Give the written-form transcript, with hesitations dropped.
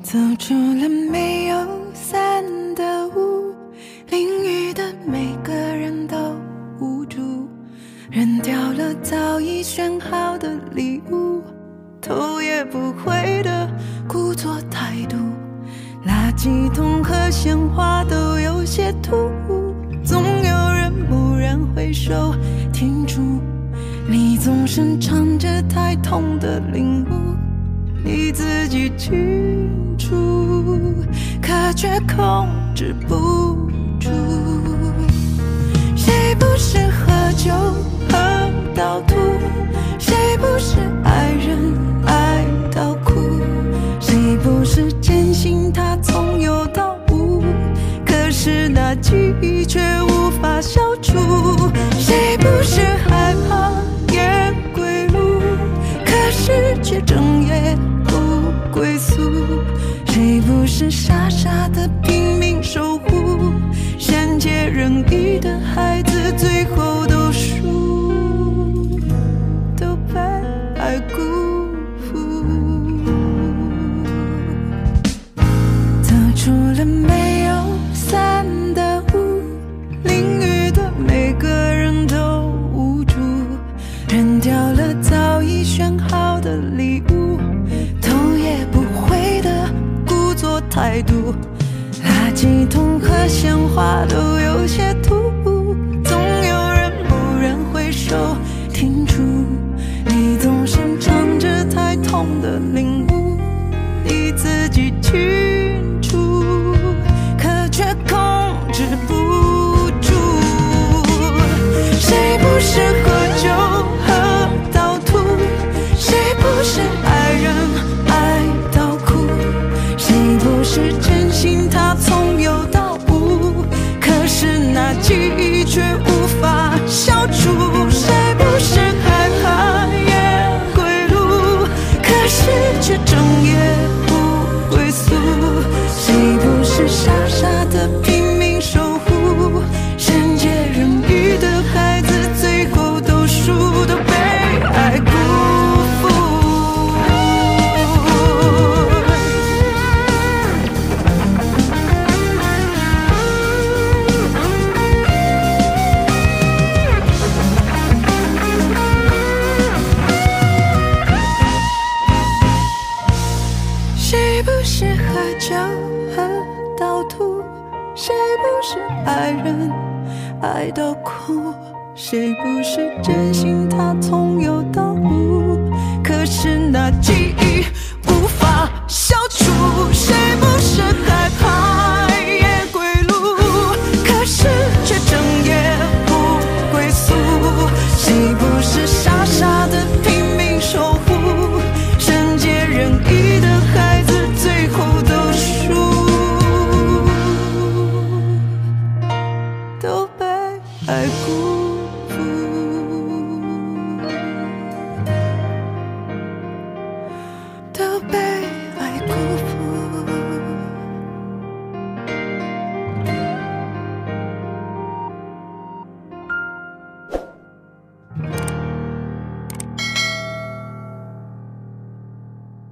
走出了没有伞的屋，淋雨的每个人都无助，扔掉了早已选好的礼物，头也不回的故作态度，垃圾桶和鲜花都有些突兀，总有人蓦然回首停住，你总是唱着太痛的领悟，你自己清楚，可却控制不住。谁不是喝酒喝到吐，谁不是爱人爱到哭，谁不是坚信他从有到无，可是那记忆却无法消除。谁不是害怕夜归路，可是却整夜不归宿，谁不是傻傻的拼命守护，善解人意的孩子最后都输，都被爱辜负。走出了没有伞的屋，淋雨的每个人都无助，扔掉了早已选好的礼物，头也不回的故作态度，垃圾桶和鲜花都有些突兀，总有人蓦然回首停住，你总是唱着太痛的领悟，你自己清楚，可却控制不住。谁不是喝酒喝到吐，谁不是爱人爱到哭，谁不是真心他从有到无，可是那记忆却无法消除。谁不是害怕夜归路，可是却整夜不归宿，谁不是傻傻的拼命守护，善解人意的孩子最后都输，都被爱辜负。谁不是喝酒喝到吐，谁不是爱人爱到哭，谁不是真心他从有到无，可是那记忆无法消除。谁不是害怕夜归路，可是却整夜不归宿，谁不是傻傻的拼命守护，善解人意的孩子最后都输，都被爱辜负，都被